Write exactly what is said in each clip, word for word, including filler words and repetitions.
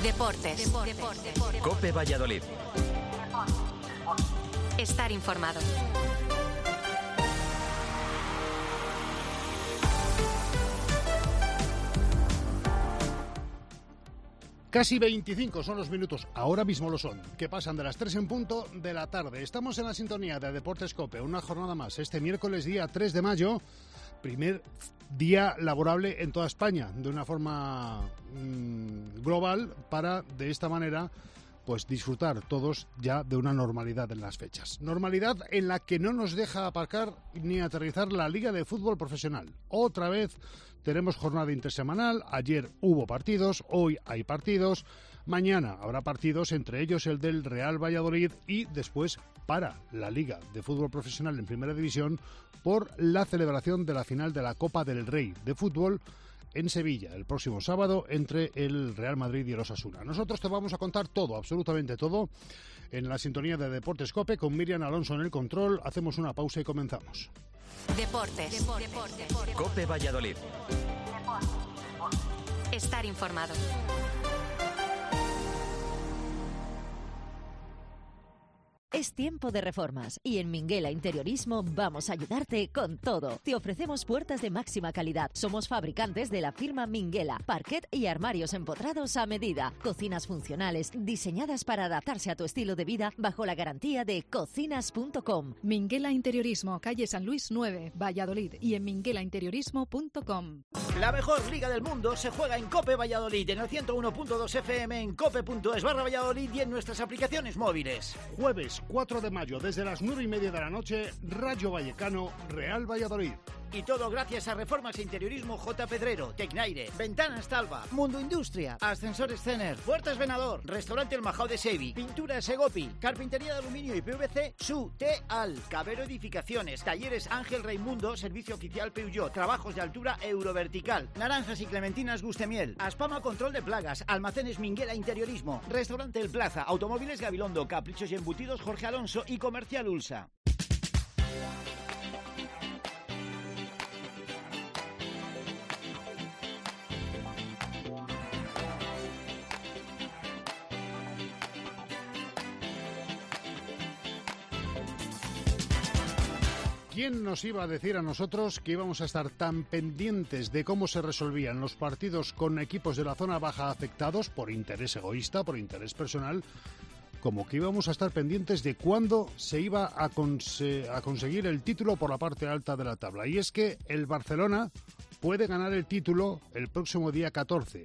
Deportes. Deportes. Deportes. COPE Valladolid. Estar informado. Casi veinticinco son los minutos, ahora mismo lo son, que pasan de las tres en punto de la tarde. Estamos en la sintonía de Deportes COPE, una jornada más, este miércoles día tres de mayo, primer día laborable en toda España, de una forma mmm, global, para de esta manera pues disfrutar todos ya de una normalidad en las fechas. Normalidad en la que no nos deja aparcar ni aterrizar la Liga de Fútbol Profesional. Otra vez tenemos jornada intersemanal, ayer hubo partidos, hoy hay partidos, mañana habrá partidos, entre ellos el del Real Valladolid, y después para la Liga de Fútbol Profesional en Primera División por la celebración de la final de la Copa del Rey de Fútbol en Sevilla, el próximo sábado, entre el Real Madrid y el Osasuna. Nosotros te vamos a contar todo, absolutamente todo, en la sintonía de Deportes COPE, con Miriam Alonso en el control. Hacemos una pausa y comenzamos. Deportes. Deportes. Deportes. COPE Valladolid. Estar informado. Es tiempo de reformas y en Minguela Interiorismo vamos a ayudarte con todo. Te ofrecemos puertas de máxima calidad. Somos fabricantes de la firma Minguela, parquet y armarios empotrados a medida. Cocinas funcionales diseñadas para adaptarse a tu estilo de vida bajo la garantía de cocinas punto com. Minguela Interiorismo, calle San Luis nueve, Valladolid, y en minguela interiorismo punto com. La mejor liga del mundo se juega en COPE Valladolid, en el ciento uno punto dos F M, en cope punto es barra Valladolid y en nuestras aplicaciones móviles. Jueves cuatro de mayo, desde las nueve y media de la noche, Rayo Vallecano, Real Valladolid. Y todo gracias a Reformas e Interiorismo J. Pedrero, Tecnaire, Ventanas Talva, Mundo Industria, Ascensores Cener, Puertas Venador, Restaurante El Majao de Sevi, Pintura Segopi, Carpintería de Aluminio y P V C, Su Teal, Cabero Edificaciones, Talleres Ángel Raimundo, Servicio Oficial Peugeot, Trabajos de Altura Eurovertical, Naranjas y Clementinas Gustemiel, Aspama Control de Plagas, Almacenes Minguela Interiorismo, Restaurante El Plaza, Automóviles Gabilondo, Caprichos y Embutidos Jorge Alonso y Comercial Ulsa. ¿Quién nos iba a decir a nosotros que íbamos a estar tan pendientes de cómo se resolvían los partidos con equipos de la zona baja afectados por interés egoísta, por interés personal, como que íbamos a estar pendientes de cuándo se iba a, conse- a conseguir el título por la parte alta de la tabla? Y es que el Barcelona puede ganar el título el próximo día catorce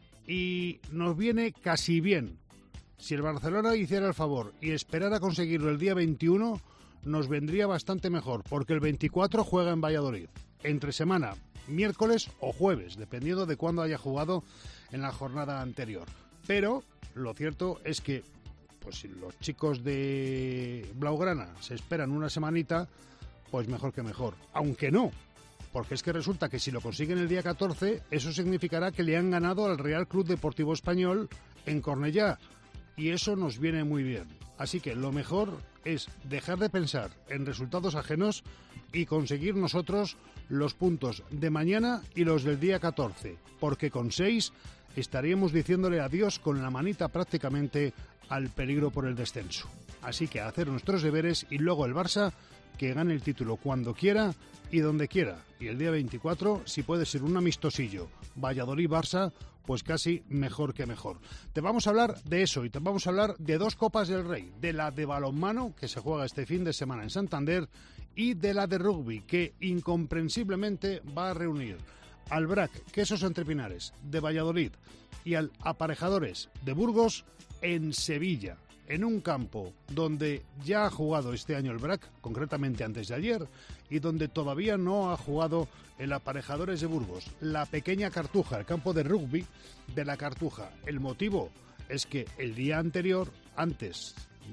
y nos viene casi bien. Si el Barcelona hiciera el favor y esperara a conseguirlo el día veintiuno, nos vendría bastante mejor, porque el veinticuatro juega en Valladolid, entre semana, miércoles o jueves, dependiendo de cuándo haya jugado en la jornada anterior. Pero lo cierto es que, pues si los chicos de Blaugrana se esperan una semanita, pues mejor que mejor. Aunque no, porque es que resulta que si lo consiguen el día catorce, eso significará que le han ganado al Real Club Deportivo Español en Cornellá, y eso nos viene muy bien. Así que lo mejor es dejar de pensar en resultados ajenos y conseguir nosotros los puntos de mañana y los del día catorce, porque con seis estaríamos diciéndole adiós con la manita prácticamente al peligro por el descenso. Así que a hacer nuestros deberes y luego el Barça que gane el título cuando quiera y donde quiera. Y el día veinticuatro, si puede ser un amistosillo Valladolid-Barça, pues casi mejor que mejor. Te vamos a hablar de eso y te vamos a hablar de dos Copas del Rey, de la de balonmano, que se juega este fin de semana en Santander, y de la de rugby, que incomprensiblemente va a reunir al B R A C Quesos Entre Pinares de Valladolid y al Aparejadores de Burgos en Sevilla, en un campo donde ya ha jugado este año el B R A C, concretamente antes de ayer, y donde todavía no ha jugado el Aparejadores de Burgos, la pequeña Cartuja, el campo de rugby de la Cartuja. El motivo es que el día anterior, antes,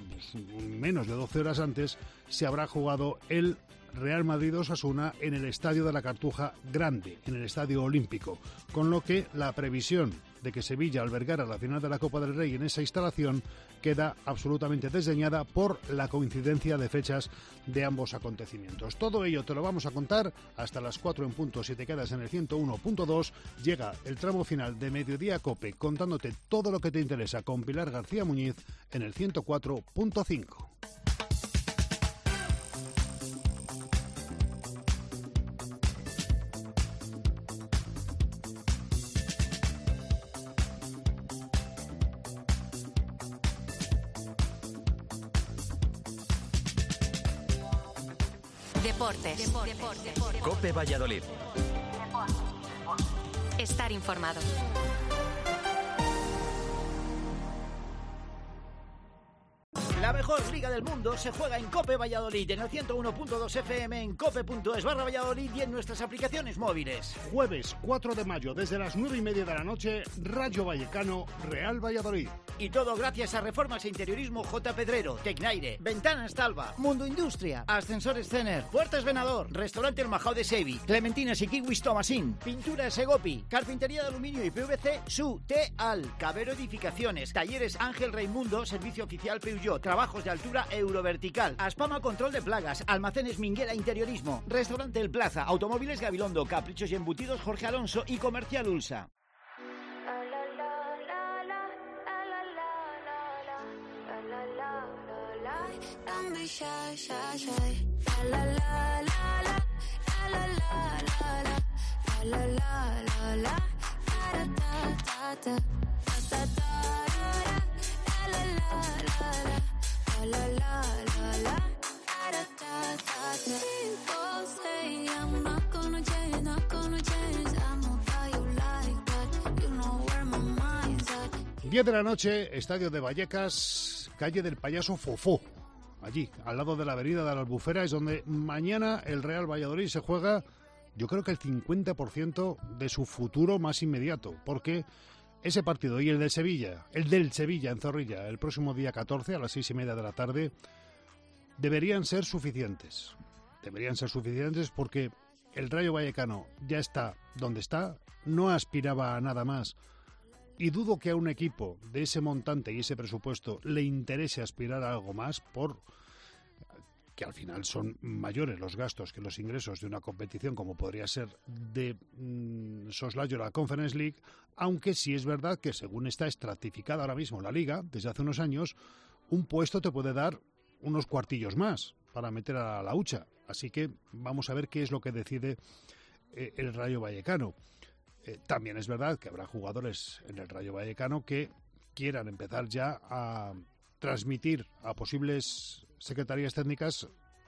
menos de doce horas antes, se habrá jugado el Real Madrid-Osasuna en el estadio de la Cartuja Grande, en el Estadio Olímpico, con lo que la previsión de que Sevilla albergara la final de la Copa del Rey en esa instalación queda absolutamente desdeñada por la coincidencia de fechas de ambos acontecimientos. Todo ello te lo vamos a contar hasta las cuatro en punto. Si te quedas en el ciento uno punto dos, llega el tramo final de Mediodía Cope, contándote todo lo que te interesa con Pilar García Muñiz en el ciento cuatro punto cinco. Deportes. Deportes. Cope Valladolid. Estar informado. La mejor liga del mundo se juega en Cope Valladolid, en el ciento uno punto dos F M, en cope punto es barra Valladolid y en nuestras aplicaciones móviles. Jueves cuatro de mayo, desde las nueve y media de la noche, Rayo Vallecano, Real Valladolid. Y todo gracias a Reformas e Interiorismo J. Pedrero, Tecnaire, Ventanas Talva, Mundo Industria, Ascensores Cener, Puertas Venador, Restaurante El Majao de Sevi, Clementinas y Kiwis Tomasín, Pintura Segopi, Carpintería de Aluminio y P V C, Su, T-Al, Cabero Edificaciones, Talleres Ángel Raimundo, Servicio Oficial Peugeot, Trabajos de Altura Eurovertical, Aspama Control de Plagas, Almacenes Minguela Interiorismo, Restaurante El Plaza, Automóviles Gabilondo, Caprichos y Embutidos Jorge Alonso y Comercial Ulsa. diez de la noche, Estadio de Vallecas, calle del Payaso Fofó. Allí, al lado de la avenida de la Albufera, es donde mañana el Real Valladolid se juega, yo creo que el cincuenta por ciento de su futuro más inmediato, porque ese partido y el de Sevilla, el del Sevilla en Zorrilla, el próximo día catorce a las seis y media de la tarde, deberían ser suficientes. Deberían ser suficientes porque el Rayo Vallecano ya está donde está, no aspiraba a nada más. Y dudo que a un equipo de ese montante y ese presupuesto le interese aspirar a algo más, por que al final son mayores los gastos que los ingresos de una competición como podría ser de mmm, soslayo la Conference League, aunque sí es verdad que según está estratificada ahora mismo la Liga, desde hace unos años, un puesto te puede dar unos cuartillos más para meter a la hucha. Así que vamos a ver qué es lo que decide eh, el Rayo Vallecano. Eh, también es verdad que habrá jugadores en el Rayo Vallecano que quieran empezar ya a transmitir a posibles secretarías técnicas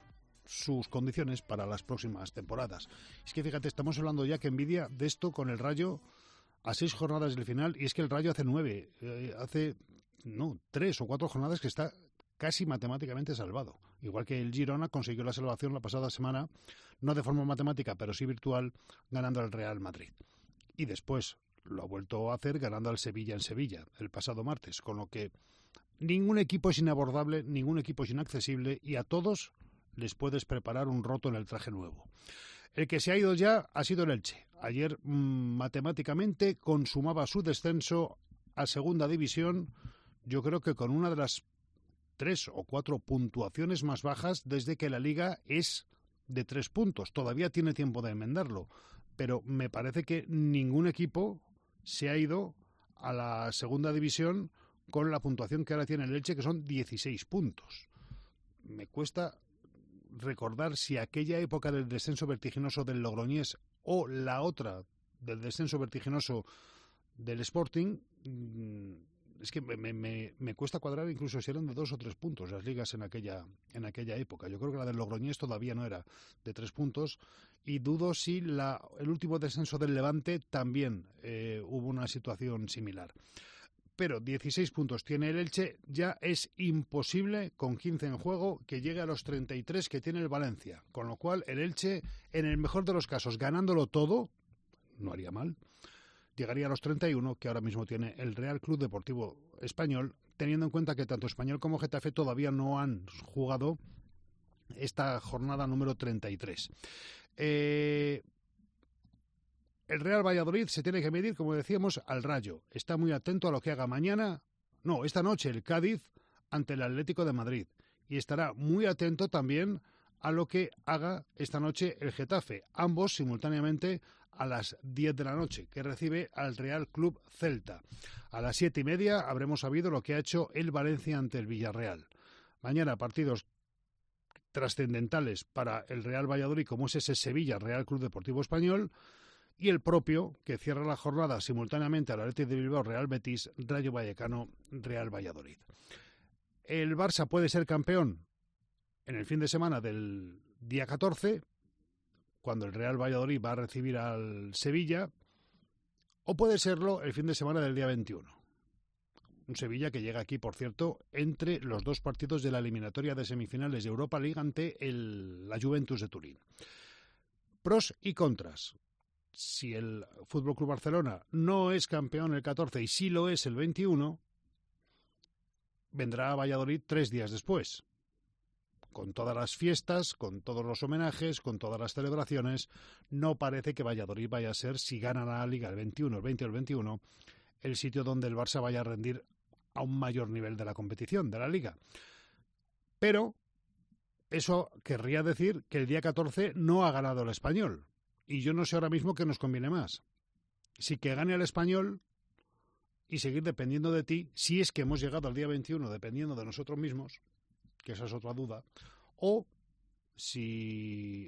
sus condiciones para las próximas temporadas. Es que fíjate, estamos hablando ya que envidia de esto con el Rayo a seis jornadas del final, y es que el Rayo hace nueve, eh, hace no, tres o cuatro jornadas que está casi matemáticamente salvado. Igual que el Girona consiguió la salvación la pasada semana, no de forma matemática, pero sí virtual, ganando al Real Madrid. Y después lo ha vuelto a hacer ganando al Sevilla en Sevilla el pasado martes, con lo que ningún equipo es inabordable, ningún equipo es inaccesible y a todos les puedes preparar un roto en el traje nuevo. El que se ha ido ya ha sido el Elche. Ayer mmm, matemáticamente consumaba su descenso a segunda división, yo creo que con una de las tres o cuatro puntuaciones más bajas desde que la Liga es de tres puntos. Todavía tiene tiempo de enmendarlo, pero me parece que ningún equipo se ha ido a la segunda división con la puntuación que ahora tiene el Elche, que son dieciséis puntos. Me cuesta recordar si aquella época del descenso vertiginoso del Logroñés o la otra del descenso vertiginoso del Sporting, es que me, me, me cuesta cuadrar incluso si eran de dos o tres puntos las ligas en aquella, en aquella época. Yo creo que la del Logroñés todavía no era de tres puntos y dudo si la, el último descenso del Levante también eh, hubo una situación similar. Pero dieciséis puntos tiene el Elche, ya es imposible con quince en juego que llegue a los treinta y tres que tiene el Valencia, con lo cual el Elche, en el mejor de los casos, ganándolo todo, no haría mal, llegaría a los treinta y uno que ahora mismo tiene el Real Club Deportivo Español, teniendo en cuenta que tanto Español como Getafe todavía no han jugado esta jornada número treinta y tres. Eh, el Real Valladolid se tiene que medir, como decíamos, al Rayo. Está muy atento a lo que haga mañana, no, esta noche el Cádiz ante el Atlético de Madrid. Y estará muy atento también a lo que haga esta noche el Getafe, ambos simultáneamente a las diez de la noche, que recibe al Real Club Celta. A las siete y media habremos sabido lo que ha hecho el Valencia ante el Villarreal. Mañana partidos trascendentales para el Real Valladolid, como es ese Sevilla Real Club Deportivo Español, y el propio, que cierra la jornada simultáneamente al Athletic de Bilbao Real Betis, Rayo Vallecano Real Valladolid. El Barça puede ser campeón en el fin de semana del día catorce, cuando el Real Valladolid va a recibir al Sevilla, o puede serlo el fin de semana del día veintiuno. Un Sevilla que llega aquí, por cierto, entre los dos partidos de la eliminatoria de semifinales de Europa League ante el, la Juventus de Turín. Pros y contras. Si el F C Barcelona no es campeón el catorce y sí lo es el veintiuno, vendrá a Valladolid tres días después, con todas las fiestas, con todos los homenajes, con todas las celebraciones. No parece que Valladolid vaya a ser, si gana la Liga el veintiuno, el veinte o el veintiuno, el sitio donde el Barça vaya a rendir a un mayor nivel de la competición, de la Liga. Pero eso querría decir que el día catorce no ha ganado el Español. Y yo no sé ahora mismo qué nos conviene más. Si que gane el Español y seguir dependiendo de ti, si es que hemos llegado al día veintiuno dependiendo de nosotros mismos, que esa es otra duda, o si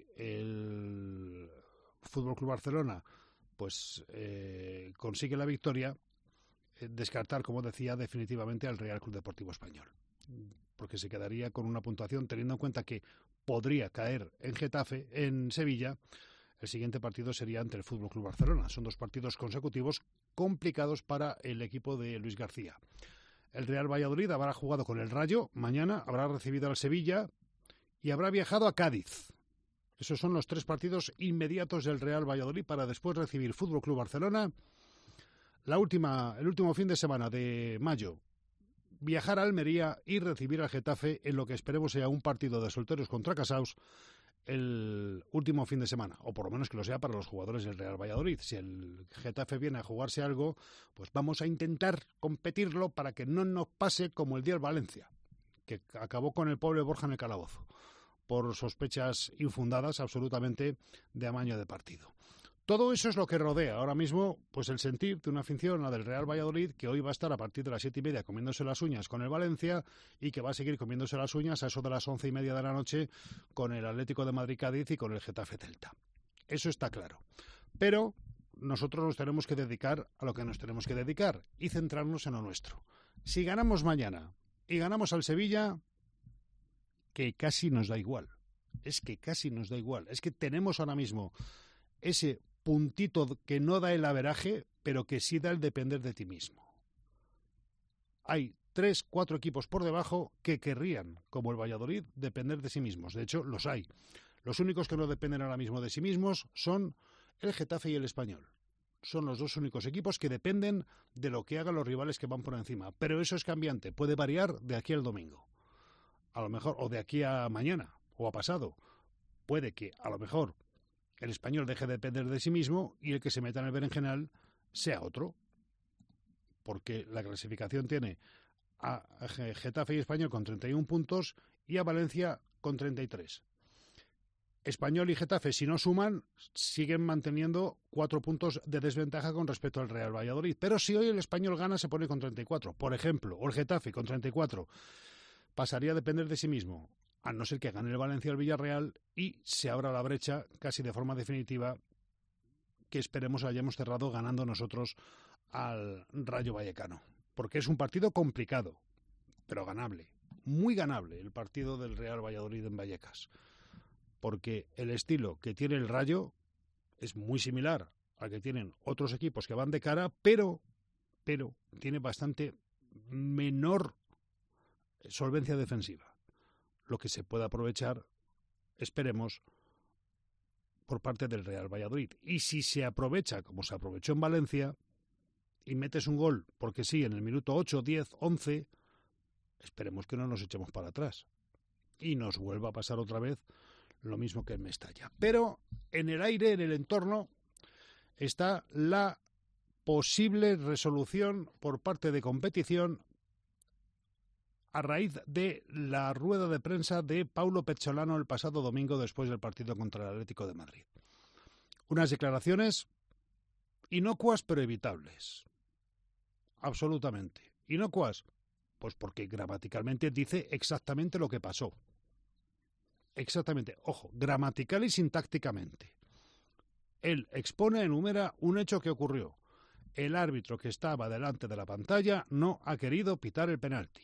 el F C Barcelona pues eh, consigue la victoria, eh, descartar, como decía, definitivamente al Real Club Deportivo Español, porque se quedaría con una puntuación, teniendo en cuenta que podría caer en Getafe, en Sevilla. El siguiente partido sería ante el F C Barcelona. Son dos partidos consecutivos complicados para el equipo de Luis García. El Real Valladolid habrá jugado con el Rayo, mañana habrá recibido al Sevilla y habrá viajado a Cádiz. Esos son los tres partidos inmediatos del Real Valladolid para después recibir F C Barcelona. La última, el último fin de semana de mayo, viajar a Almería y recibir al Getafe en lo que esperemos sea un partido de solteros contra casados el último fin de semana, o por lo menos que lo sea para los jugadores del Real Valladolid. Si el Getafe viene a jugarse algo, pues vamos a intentar competirlo para que no nos pase como el día del Valencia, que acabó con el pobre Borja en el calabozo, por sospechas infundadas absolutamente de amaño de partido. Todo eso es lo que rodea ahora mismo pues el sentir de una afición, la del Real Valladolid, que hoy va a estar a partir de las siete y media comiéndose las uñas con el Valencia y que va a seguir comiéndose las uñas a eso de las once y media de la noche con el Atlético de Madrid-Cádiz y con el Getafe Celta. Eso está claro. Pero nosotros nos tenemos que dedicar a lo que nos tenemos que dedicar y centrarnos en lo nuestro. Si ganamos mañana y ganamos al Sevilla, que casi nos da igual. Es que casi nos da igual. Es que tenemos ahora mismo ese puntito que no da el averaje, pero que sí da el depender de ti mismo. Hay tres, cuatro equipos por debajo que querrían, como el Valladolid, depender de sí mismos. De hecho, los hay. Los únicos que no dependen ahora mismo de sí mismos son el Getafe y el Español. Son los dos únicos equipos que dependen de lo que hagan los rivales que van por encima. Pero eso es cambiante. Puede variar de aquí al domingo. A lo mejor, o de aquí a mañana, o a pasado. Puede que, a lo mejor, el Español deje de depender de sí mismo y el que se meta en el berenjenal sea otro. Porque la clasificación tiene a Getafe y Español con treinta y uno puntos y a Valencia con treinta y tres. Español y Getafe, si no suman, siguen manteniendo cuatro puntos de desventaja con respecto al Real Valladolid. Pero si hoy el Español gana, se pone con treinta y cuatro, por ejemplo, o el Getafe con treinta y cuatro. Pasaría a depender de sí mismo, a no ser que gane el Valencia al Villarreal y se abra la brecha casi de forma definitiva que esperemos hayamos cerrado ganando nosotros al Rayo Vallecano. Porque es un partido complicado, pero ganable, muy ganable el partido del Real Valladolid en Vallecas. Porque el estilo que tiene el Rayo es muy similar al que tienen otros equipos que van de cara, pero, pero tiene bastante menor solvencia defensiva, lo que se puede aprovechar, esperemos, por parte del Real Valladolid. Y si se aprovecha, como se aprovechó en Valencia, y metes un gol, porque sí, en el minuto ocho, diez, once, esperemos que no nos echemos para atrás y nos vuelva a pasar otra vez lo mismo que en Mestalla. Pero en el aire, en el entorno, está la posible resolución por parte de competición a raíz de la rueda de prensa de Paulo Pezzolano el pasado domingo después del partido contra el Atlético de Madrid. Unas declaraciones inocuas pero evitables. Absolutamente. ¿Inocuas? Pues porque gramaticalmente dice exactamente lo que pasó. Exactamente. Ojo, gramatical y sintácticamente. Él expone, enumera un hecho que ocurrió. El árbitro que estaba delante de la pantalla no ha querido pitar el penalti.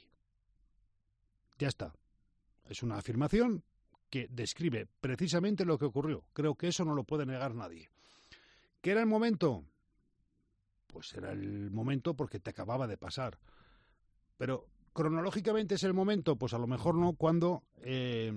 Ya está. Es una afirmación que describe precisamente lo que ocurrió. Creo que eso no lo puede negar nadie. ¿Qué era el momento? Pues era el momento porque te acababa de pasar. Pero cronológicamente es el momento, pues a lo mejor no, cuando eh,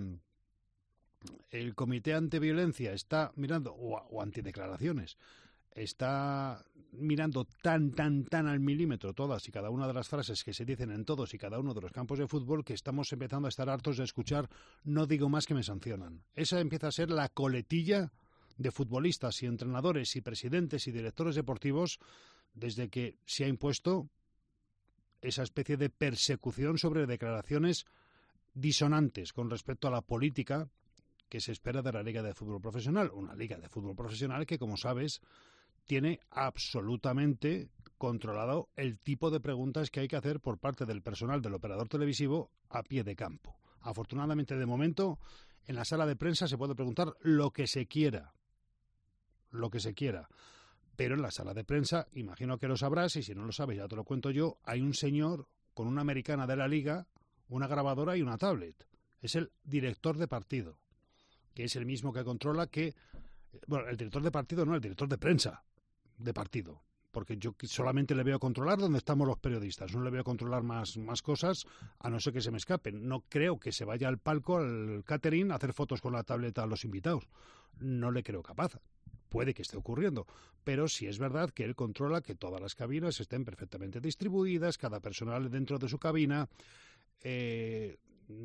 el Comité Antiviolencia está mirando, o, o antideclaraciones, está mirando tan, tan, tan al milímetro todas y cada una de las frases que se dicen en todos y cada uno de los campos de fútbol, que estamos empezando a estar hartos de escuchar "no digo más que me sancionan". Esa empieza a ser la coletilla de futbolistas y entrenadores y presidentes y directores deportivos desde que se ha impuesto esa especie de persecución sobre declaraciones disonantes con respecto a la política que se espera de la Liga de Fútbol Profesional. Una Liga de Fútbol Profesional que, como sabes, tiene absolutamente controlado el tipo de preguntas que hay que hacer por parte del personal del operador televisivo a pie de campo. Afortunadamente, de momento, en la sala de prensa se puede preguntar lo que se quiera. Lo que se quiera. Pero en la sala de prensa, imagino que lo sabrás, y si no lo sabes ya te lo cuento yo, hay un señor con una americana de la Liga, una grabadora y una tablet. Es el director de partido, que es el mismo que controla que... Bueno, el director de partido no, el director de prensa de partido, porque yo solamente le veo controlar donde estamos los periodistas, no le veo controlar más, más cosas, a no ser que se me escapen. No creo que se vaya al palco, al catering, a hacer fotos con la tableta a los invitados. No le creo capaz. Puede que esté ocurriendo, pero sí es verdad que él controla que todas las cabinas estén perfectamente distribuidas, cada personal dentro de su cabina, eh,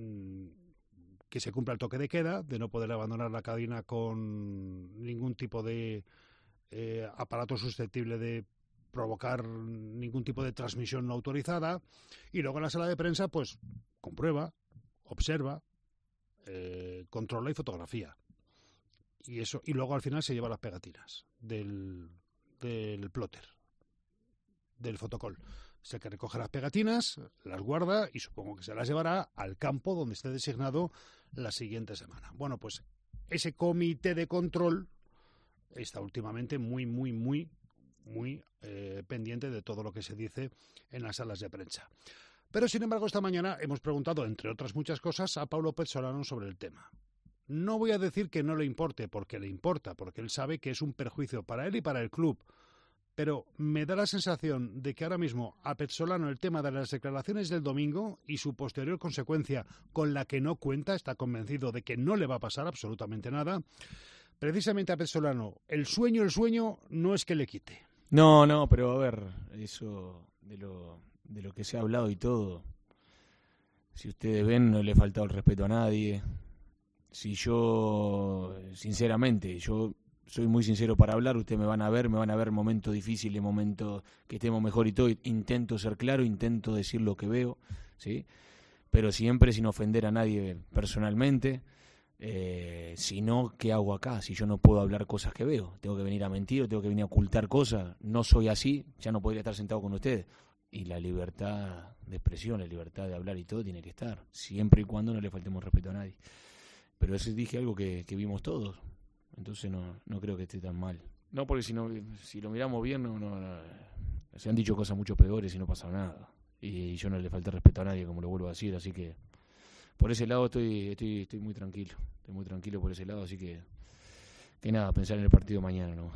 que se cumpla el toque de queda, de no poder abandonar la cabina con ningún tipo de eh, aparato susceptible de provocar ningún tipo de transmisión no autorizada, y luego en la sala de prensa pues comprueba, observa, eh, controla y fotografía. Y eso, y luego al final se lleva las pegatinas del, del plotter, del fotocall. Es el que recoge las pegatinas, las guarda y supongo que se las llevará al campo donde esté designado la siguiente semana. Bueno, pues ese comité de control está últimamente muy, muy, muy, muy eh, pendiente de todo lo que se dice en las salas de prensa. Pero, sin embargo, esta mañana hemos preguntado, entre otras muchas cosas, a Paulo Pezzolano sobre el tema. No voy a decir que no le importe, porque le importa, porque él sabe que es un perjuicio para él y para el club. Pero me da la sensación de que ahora mismo a Pezzolano el tema de las declaraciones del domingo y su posterior consecuencia con la que no cuenta, está convencido de que no le va a pasar absolutamente nada. Precisamente a Pezzolano, el sueño, el sueño no es que le quite. No, no, pero a ver, eso de lo, de lo que se ha hablado y todo, si ustedes ven, no le he faltado el respeto a nadie. Si yo, sinceramente, yo soy muy sincero para hablar, ustedes me van a ver, me van a ver momentos difíciles, momentos que estemos mejor y todo, intento ser claro, intento decir lo que veo, ¿sí? Pero siempre sin ofender a nadie personalmente. Eh, si no, ¿qué hago acá? Si yo no puedo hablar cosas que veo, tengo que venir a mentir o tengo que venir a ocultar cosas, no soy así, ya no podría estar sentado con ustedes. Y la libertad de expresión, la libertad de hablar y todo tiene que estar, siempre y cuando no le faltemos respeto a nadie. Pero eso dije algo que, que vimos todos, entonces no, no creo que esté tan mal. No, porque si, no, si lo miramos bien, no, no, no, se han dicho cosas mucho peores y no pasa nada. Y, y yo no le falté respeto a nadie, como lo vuelvo a decir, así que por ese lado estoy, estoy, estoy muy tranquilo, estoy muy tranquilo por ese lado, así que, que nada, pensar en el partido mañana nomás.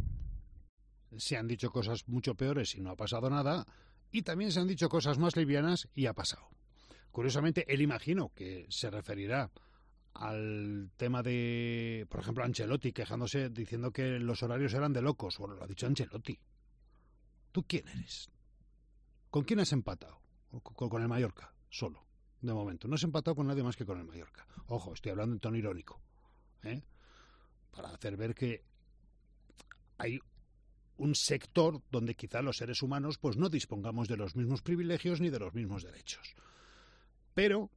Se han dicho cosas mucho peores y no ha pasado nada, y también se han dicho cosas más livianas y ha pasado. Curiosamente, él imagino que se referirá al tema de, por ejemplo, Ancelotti quejándose, diciendo que los horarios eran de locos. Bueno, lo ha dicho Ancelotti. ¿Tú quién eres? ¿Con quién has empatado? Con, con el Mallorca, solo, de momento. No has empatado con nadie más que con el Mallorca. Ojo, estoy hablando en tono irónico, ¿eh? Para hacer ver que hay un sector donde quizá los seres humanos pues no dispongamos de los mismos privilegios ni de los mismos derechos. Pero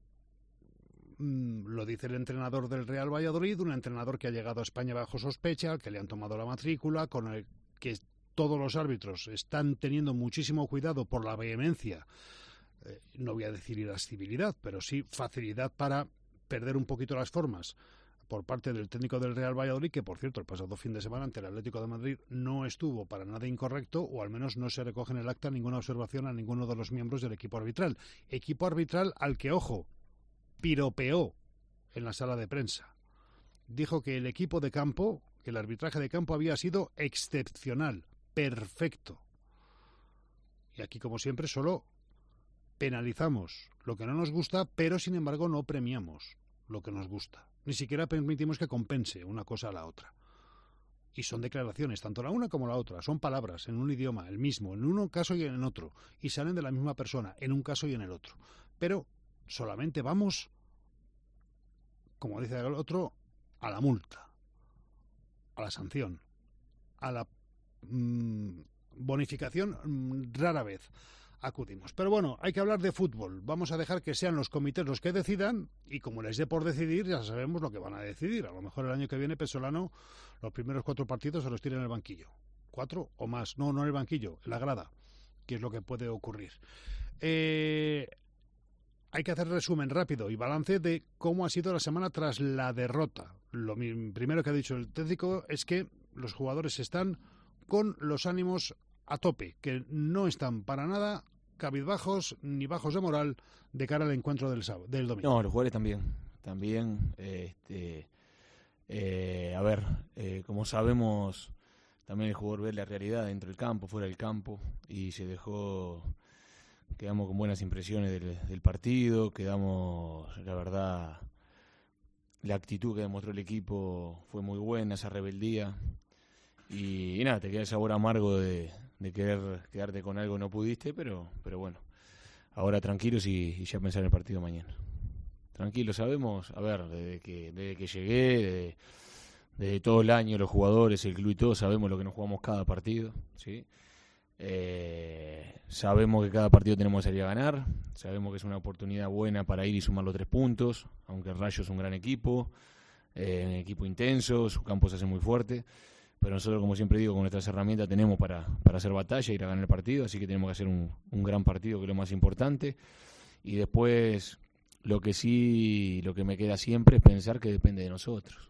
mmm, lo dice el entrenador del Real Valladolid, un entrenador que ha llegado a España bajo sospecha, al que le han tomado la matrícula, con el que todos los árbitros están teniendo muchísimo cuidado por la vehemencia, eh, no voy a decir irascibilidad, pero sí facilidad para perder un poquito las formas por parte del técnico del Real Valladolid, que por cierto el pasado fin de semana ante el Atlético de Madrid no estuvo para nada incorrecto, o al menos no se recoge en el acta ninguna observación a ninguno de los miembros del equipo arbitral. Equipo arbitral al que, ojo, piropeó en la sala de prensa. Dijo que el equipo de campo, que el arbitraje de campo había sido excepcional, perfecto. Y aquí, como siempre, solo penalizamos lo que no nos gusta, pero sin embargo no premiamos lo que nos gusta. Ni siquiera permitimos que compense una cosa a la otra. Y son declaraciones, tanto la una como la otra. Son palabras en un idioma, el mismo, en un caso y en otro. Y salen de la misma persona, en un caso y en el otro. Pero solamente vamos, como dice el otro, a la multa, a la sanción, a la mmm, bonificación mmm, rara vez acudimos. Pero bueno, hay que hablar de fútbol. Vamos a dejar que sean los comités los que decidan, y como les dé por decidir, ya sabemos lo que van a decidir. A lo mejor el año que viene Pesolano los primeros cuatro partidos se los tira en el banquillo. Cuatro o más. No, no en el banquillo, en la grada, que es lo que puede ocurrir. Eh, hay que hacer resumen rápido y balance de cómo ha sido la semana tras la derrota. Lo primero que ha dicho el técnico es que los jugadores están con los ánimos a tope, que no están para nada cabizbajos ni bajos de moral de cara al encuentro del sábado, del domingo. No, los jugadores también, también, este, eh, a ver, eh, como sabemos, también el jugador ve la realidad dentro del campo, fuera del campo, y se dejó, quedamos con buenas impresiones del, del partido, quedamos, la verdad, la actitud que demostró el equipo fue muy buena, esa rebeldía, y, y nada, te queda el sabor amargo de de querer quedarte con algo no pudiste, pero pero bueno, ahora tranquilos y, y ya pensar en el partido mañana. Tranquilos, sabemos, a ver, desde que desde que llegué, desde, desde todo el año, los jugadores, el club y todo, sabemos lo que nos jugamos cada partido, ¿sí? Eh, sabemos que cada partido tenemos que salir a ganar, sabemos que es una oportunidad buena para ir y sumar los tres puntos, aunque el Rayo es un gran equipo, eh, un equipo intenso, su campo se hace muy fuerte. Pero nosotros, como siempre digo, con nuestras herramientas tenemos para, para hacer batalla, ir a ganar el partido, así que tenemos que hacer un, un gran partido, que es lo más importante. Y después, lo que sí, lo que me queda siempre es pensar que depende de nosotros.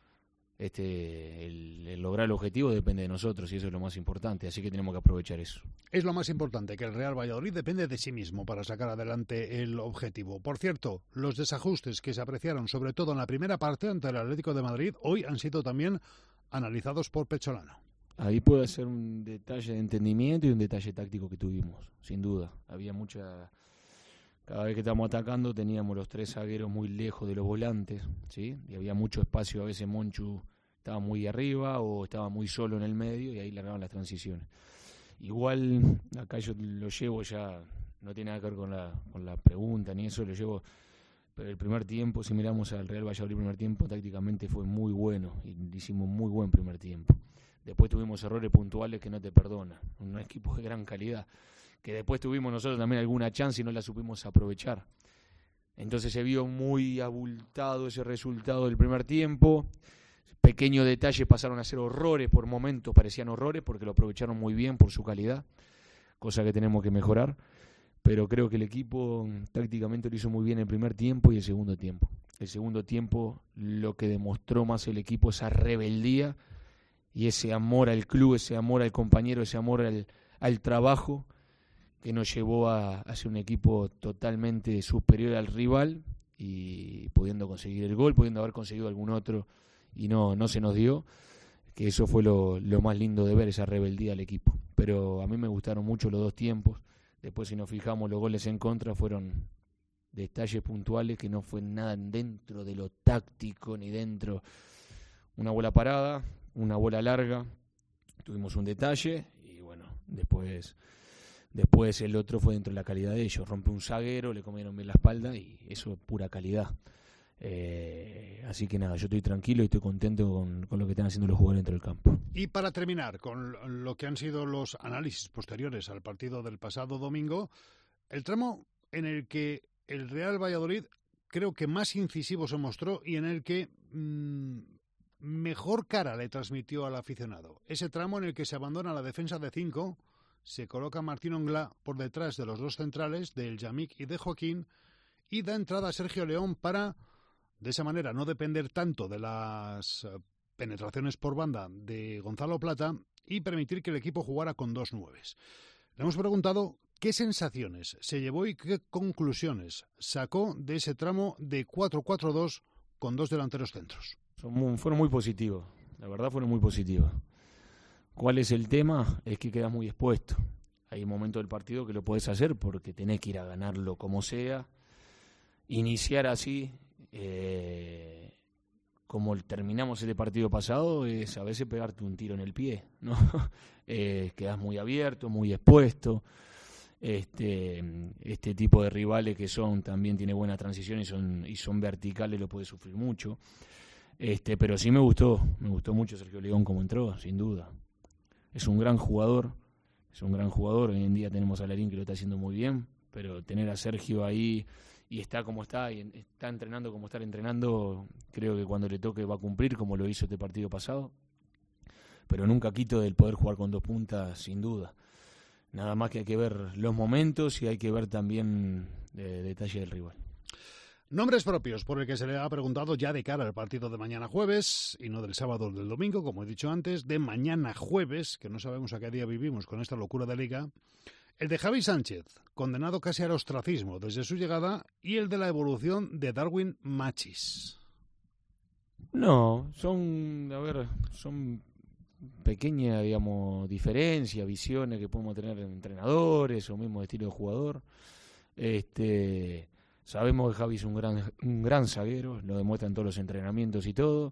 Este, el, el lograr el objetivo depende de nosotros y eso es lo más importante, así que tenemos que aprovechar eso. Es lo más importante, que el Real Valladolid depende de sí mismo para sacar adelante el objetivo. Por cierto, los desajustes que se apreciaron, sobre todo en la primera parte ante el Atlético de Madrid, hoy han sido también analizados por Pesolano. Ahí puede ser un detalle de entendimiento y un detalle táctico que tuvimos, sin duda. Había mucha... Cada vez que estábamos atacando teníamos los tres zagueros muy lejos de los volantes, ¿sí? Y había mucho espacio, a veces Monchu estaba muy arriba o estaba muy solo en el medio y ahí largaban las transiciones. Igual, acá yo lo llevo ya, no tiene nada que ver con la, con la pregunta ni eso, lo llevo... Pero el primer tiempo, si miramos al Real Valladolid, el primer tiempo tácticamente fue muy bueno, y hicimos muy buen primer tiempo. Después tuvimos errores puntuales que no te perdonan, un equipo de gran calidad, que después tuvimos nosotros también alguna chance y no la supimos aprovechar. Entonces se vio muy abultado ese resultado del primer tiempo, pequeños detalles pasaron a ser horrores por momentos, parecían horrores porque lo aprovecharon muy bien por su calidad, cosa que tenemos que mejorar. Pero creo que el equipo tácticamente lo hizo muy bien el primer tiempo y el segundo tiempo. El segundo tiempo lo que demostró más el equipo, esa rebeldía y ese amor al club, ese amor al compañero, ese amor al, al trabajo que nos llevó a, a ser un equipo totalmente superior al rival y pudiendo conseguir el gol, pudiendo haber conseguido algún otro y no, no se nos dio, que eso fue lo, lo más lindo de ver, esa rebeldía al equipo. Pero a mí me gustaron mucho los dos tiempos. Después, si nos fijamos, los goles en contra fueron detalles puntuales que no fue nada dentro de lo táctico ni dentro. Una bola parada, una bola larga, tuvimos un detalle y bueno, después después el otro fue dentro de la calidad de ellos. Rompe un zaguero, le comieron bien la espalda y eso es pura calidad. Eh, así que nada, yo estoy tranquilo y estoy contento con, con lo que están haciendo los jugadores dentro del campo. Y para terminar con lo que han sido los análisis posteriores al partido del pasado domingo, el tramo en el que el Real Valladolid creo que más incisivo se mostró y en el que mmm, mejor cara le transmitió al aficionado. Ese tramo en el que se abandona la defensa de cinco, se coloca Martín Onglá por detrás de los dos centrales, de El Yamik y de Joaquín, y da entrada a Sergio León para, de esa manera, no depender tanto de las penetraciones por banda de Gonzalo Plata y permitir que el equipo jugara con dos nueves. Le hemos preguntado qué sensaciones se llevó y qué conclusiones sacó de ese tramo de cuatro cuatro dos con dos delanteros centros. Son muy, fueron muy positivos, la verdad fueron muy positivos. ¿Cuál es el tema? Es que quedas muy expuesto. Hay un momento del partido que lo podés hacer porque tenés que ir a ganarlo como sea. Iniciar así, eh, como terminamos el partido pasado, es a veces pegarte un tiro en el pie, ¿no? eh, quedás muy abierto, muy expuesto. Este, este tipo de rivales que son, también tiene buena transición y son, y son verticales, lo puede sufrir mucho. Este, pero sí me gustó, me gustó mucho Sergio León como entró, sin duda. Es un gran jugador, es un gran jugador. Hoy en día tenemos a Larín que lo está haciendo muy bien, pero tener a Sergio ahí y está como está, y está entrenando como está entrenando, creo que cuando le toque va a cumplir, como lo hizo este partido pasado. Pero nunca quito del poder jugar con dos puntas, sin duda. Nada más que hay que ver los momentos y hay que ver también eh, detalle del rival. Nombres propios por el que se le ha preguntado ya de cara al partido de mañana jueves, y no del sábado o del domingo, como he dicho antes, de mañana jueves, que no sabemos a qué día vivimos con esta locura de liga. El de Javi Sánchez, condenado casi al ostracismo desde su llegada, y el de la evolución de Darwin Machís. No, son, a ver, son pequeñas, digamos, diferencias, visiones que podemos tener en entrenadores o mismo de estilo de jugador. Este, sabemos que Javi es un gran, un gran zaguero, lo demuestra en todos los entrenamientos y todo.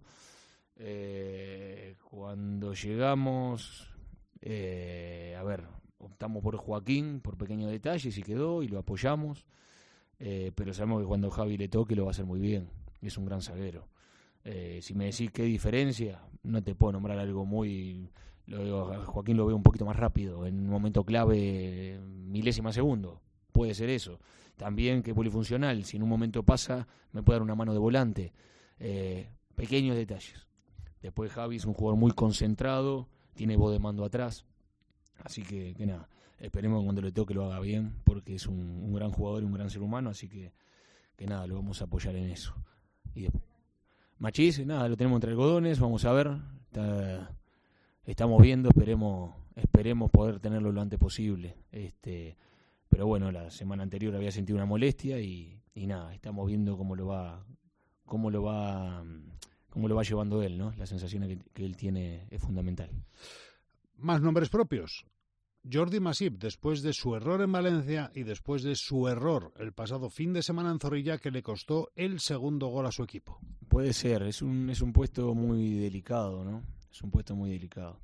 Eh, cuando llegamos, eh, a ver, optamos por Joaquín por pequeños detalles y quedó y lo apoyamos, eh, pero sabemos que cuando Javi le toque lo va a hacer muy bien, es un gran zaguero. Eh, si me decís qué diferencia, no te puedo nombrar algo muy... Lo veo, Joaquín lo veo un poquito más rápido, en un momento clave, milésima segundo, puede ser eso. También que es polifuncional, si en un momento pasa, me puede dar una mano de volante. Eh, pequeños detalles. Después Javi es un jugador muy concentrado, tiene voz de mando atrás. Así que, que nada, esperemos que cuando le toque lo haga bien, porque es un, un gran jugador y un gran ser humano, así que, que nada, lo vamos a apoyar en eso. Y después, Machís, nada, lo tenemos entre algodones, vamos a ver, está, estamos viendo, esperemos, esperemos poder tenerlo lo antes posible. Este, pero bueno, la semana anterior había sentido una molestia y, y nada, estamos viendo cómo lo va, cómo lo va, cómo lo va llevando él, ¿no? La sensación que, que él tiene es fundamental. Más nombres propios. Jordi Masip, después de su error en Valencia y después de su error el pasado fin de semana en Zorrilla, que le costó el segundo gol a su equipo. Puede ser, es un es un puesto muy delicado, ¿no? Es un puesto muy delicado.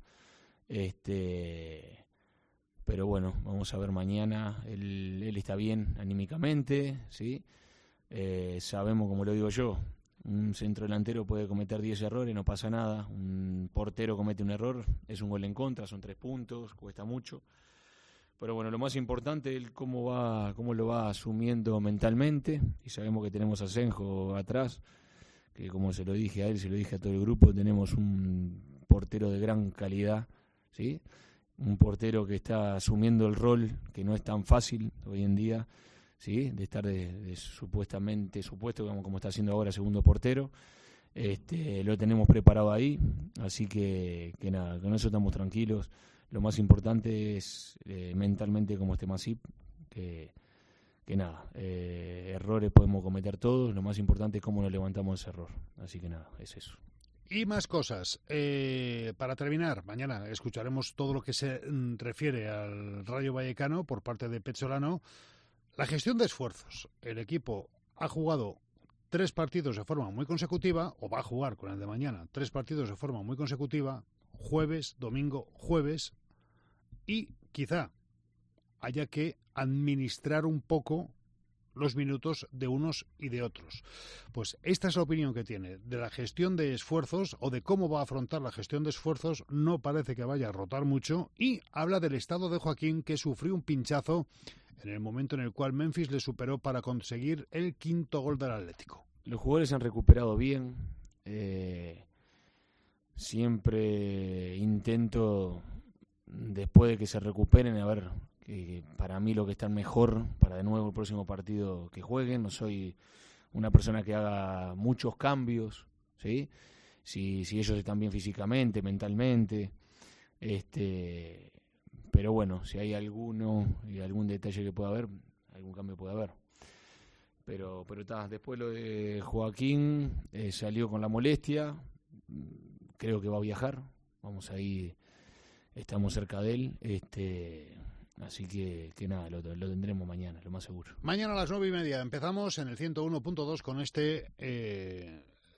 Este, pero bueno, vamos a ver mañana. Él, él está bien anímicamente, ¿sí? Eh, sabemos, como lo digo yo, un centro delantero puede cometer diez errores, no pasa nada. Un portero comete un error, es un gol en contra, son tres puntos, cuesta mucho. Pero bueno, lo más importante es cómo va, cómo lo va asumiendo mentalmente. Y sabemos que tenemos a Senjo atrás, que como se lo dije a él, se lo dije a todo el grupo, tenemos un portero de gran calidad, ¿sí? Un portero que está asumiendo el rol, que no es tan fácil hoy en día, ¿sí? De estar de, de supuestamente, supuesto como, como está haciendo ahora segundo portero. Este, lo tenemos preparado ahí, así que, que nada, con eso estamos tranquilos. Lo más importante es eh, mentalmente como esté Masip, que, que nada, eh, errores podemos cometer todos, lo más importante es cómo nos levantamos ese error, así que nada, es eso. Y más cosas. Eh, para terminar, mañana escucharemos todo lo que se mm, refiere al Rayo Vallecano por parte de Pezzolano. La gestión de esfuerzos. El equipo ha jugado tres partidos de forma muy consecutiva, o va a jugar con el de mañana, tres partidos de forma muy consecutiva, jueves, domingo, jueves, y quizá haya que administrar un poco los minutos de unos y de otros. Pues esta es la opinión que tiene de la gestión de esfuerzos o de cómo va a afrontar la gestión de esfuerzos. No parece que vaya a rotar mucho y habla del estado de Joaquín, que sufrió un pinchazo en el momento en el cual Memphis le superó para conseguir el quinto gol del Atlético. Los jugadores se han recuperado bien. Eh, siempre intento, después de que se recuperen, a ver, que para mí lo que están mejor para de nuevo el próximo partido que jueguen. No soy una persona que haga muchos cambios, ¿sí? Si, si ellos están bien físicamente, mentalmente, este, pero bueno, si hay alguno y algún detalle que pueda haber, algún cambio puede haber. Pero pero está, después lo de Joaquín, eh, salió con la molestia, creo que va a viajar, vamos ahí, estamos cerca de él, este, así que, que nada, lo, lo tendremos mañana, lo más seguro. Mañana a las nueve y media empezamos en el ciento uno punto dos con este eh,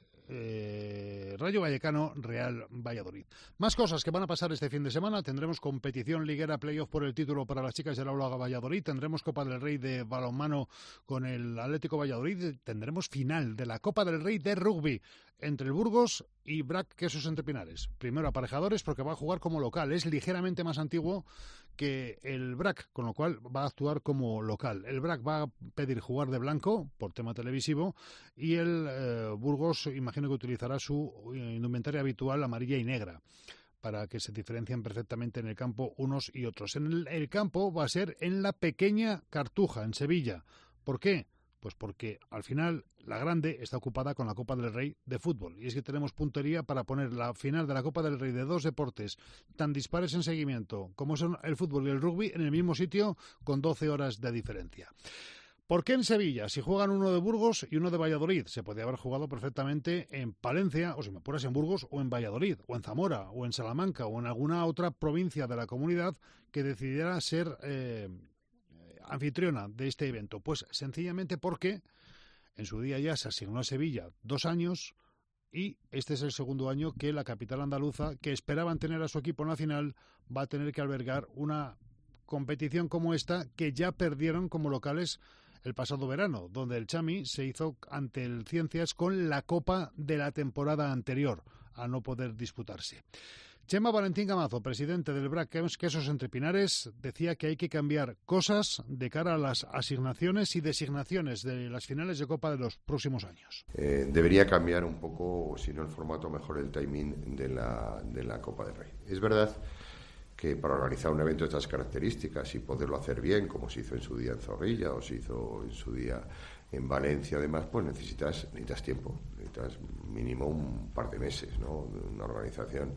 eh, Rayo Vallecano Real Valladolid. Más cosas que van a pasar este fin de semana. Tendremos competición liguera, playoff por el título para las chicas del Aula Valladolid. Tendremos Copa del Rey de balonmano con el Atlético Valladolid. Tendremos final de la Copa del Rey de rugby entre el Burgos y Brac Quesos Entre Pinares. Primero aparejadores, porque va a jugar como local. Es ligeramente más antiguo que el Brac, con lo cual va a actuar como local. El Brac va a pedir jugar de blanco por tema televisivo y el eh, Burgos imagino que utilizará su indumentaria habitual amarilla y negra para que se diferencien perfectamente en el campo unos y otros. En el, el campo va a ser en la pequeña Cartuja, en Sevilla. ¿Por qué? Pues porque al final la grande está ocupada con la Copa del Rey de fútbol. Y es que tenemos puntería para poner la final de la Copa del Rey de dos deportes tan dispares en seguimiento como son el fútbol y el rugby en el mismo sitio con doce horas de diferencia. ¿Por qué en Sevilla? Si juegan uno de Burgos y uno de Valladolid, se podría haber jugado perfectamente en Palencia, o si me apuras en Burgos, o en Valladolid, o en Zamora, o en Salamanca, o en alguna otra provincia de la comunidad que decidiera ser eh, anfitriona de este evento. Pues sencillamente porque en su día ya se asignó a Sevilla dos años y este es el segundo año que la capital andaluza, que esperaban tener a su equipo en la final, va a tener que albergar una competición como esta que ya perdieron como locales el pasado verano, donde el Chami se hizo ante el Ciencias con la copa de la temporada anterior, a no poder disputarse. Chema Valentín Gamazo, presidente del Brac Quesos Entre Pinares, decía que hay que cambiar cosas de cara a las asignaciones y designaciones de las finales de Copa de los próximos años. Eh, debería cambiar un poco, si no el formato, mejor el timing de la, de la Copa del Rey. Es verdad que para organizar un evento de estas características y poderlo hacer bien, como se hizo en su día en Zorrilla o se hizo en su día en Valencia, además, pues necesitas, necesitas tiempo, necesitas mínimo un par de meses, ¿no? Una organización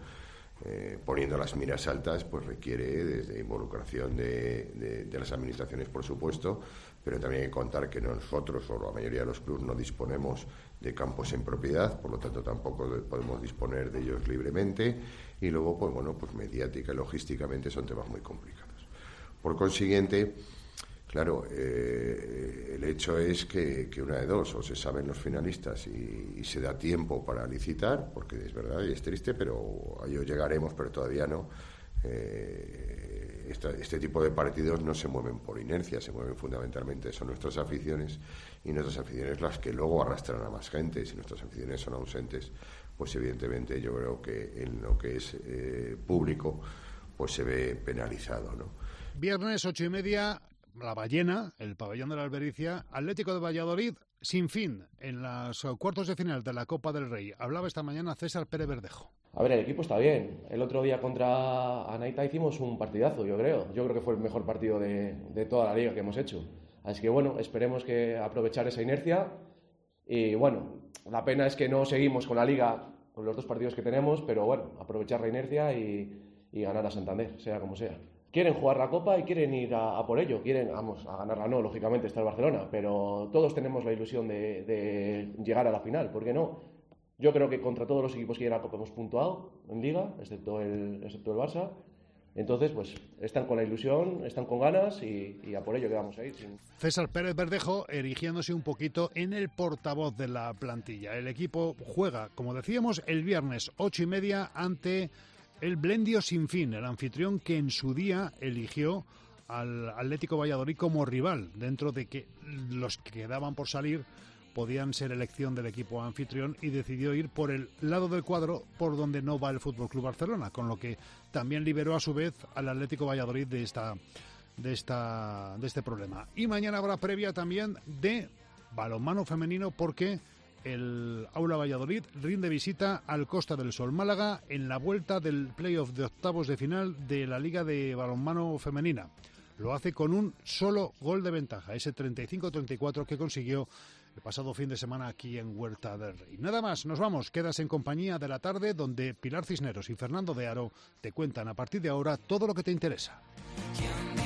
eh, poniendo las miras altas, pues requiere desde involucración de, de, de las administraciones, por supuesto, pero también hay que contar que nosotros o la mayoría de los clubes no disponemos de campos en propiedad, por lo tanto tampoco podemos disponer de ellos libremente y luego, pues bueno, pues mediática y logísticamente son temas muy complicados. Por consiguiente, claro, eh, el hecho es que, que una de dos, o se saben los finalistas y, y se da tiempo para licitar, porque es verdad y es triste, pero a ello llegaremos, pero todavía no. Eh, esta, este tipo de partidos no se mueven por inercia, se mueven fundamentalmente, son nuestras aficiones y nuestras aficiones las que luego arrastran a más gente. Si nuestras aficiones son ausentes, pues evidentemente yo creo que en lo que es eh, público pues se ve penalizado, ¿no? Viernes ocho y media, La Ballena, el pabellón de la Albericia, Atlético de Valladolid, sin fin en los cuartos de final de la Copa del Rey. Hablaba esta mañana César Pérez Verdejo. A ver, el equipo está bien. El otro día contra Anaita hicimos un partidazo, yo creo. Yo creo que fue el mejor partido de, de toda la liga que hemos hecho. Así que bueno, esperemos que aprovechar esa inercia. Y bueno, la pena es que no seguimos con la liga, con los dos partidos que tenemos, pero bueno, aprovechar la inercia y, y ganar a Santander, sea como sea. Quieren jugar la Copa y quieren ir a, a por ello. Quieren, vamos, a ganarla no, lógicamente está el Barcelona, pero todos tenemos la ilusión de, de llegar a la final, ¿por qué no? Yo creo que contra todos los equipos que llegan a Copa hemos puntuado en Liga, excepto el, excepto el Barça. Entonces, pues, están con la ilusión, están con ganas y, y a por ello que vamos a ir. Sin... César Pérez Verdejo erigiéndose un poquito en el portavoz de la plantilla. El equipo juega, como decíamos, el viernes ocho y media ante el Blendio Sinfín, el anfitrión que en su día eligió al Atlético Valladolid como rival, dentro de que los que quedaban por salir podían ser elección del equipo anfitrión, y decidió ir por el lado del cuadro por donde no va el F C Barcelona, con lo que también liberó a su vez al Atlético Valladolid de esta de esta de este problema. Y mañana habrá previa también de balonmano femenino, porque el Aula Valladolid rinde visita al Costa del Sol Málaga en la vuelta del playoff de octavos de final de la Liga de Balonmano Femenina. Lo hace con un solo gol de ventaja, ese treinta y cinco a treinta y cuatro que consiguió el pasado fin de semana aquí en Huerta del Rey. Nada más, nos vamos. Quedas en compañía de La Tarde, donde Pilar Cisneros y Fernando de Aro te cuentan a partir de ahora todo lo que te interesa.